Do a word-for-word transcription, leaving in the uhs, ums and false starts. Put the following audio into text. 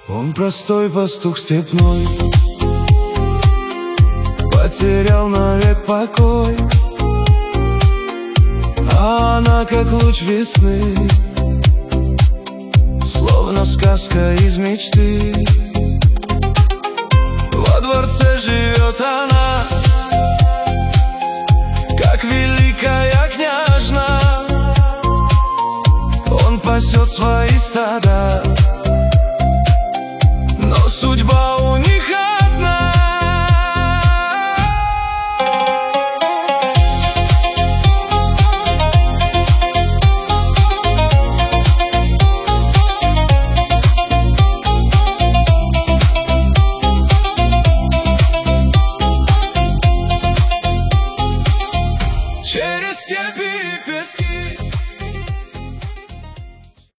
Он простой пастух степной, потерял навек покой, а она, как луч весны, словно сказка из мечты. Во дворце живет она, как великая княжна. Он пасет свои стада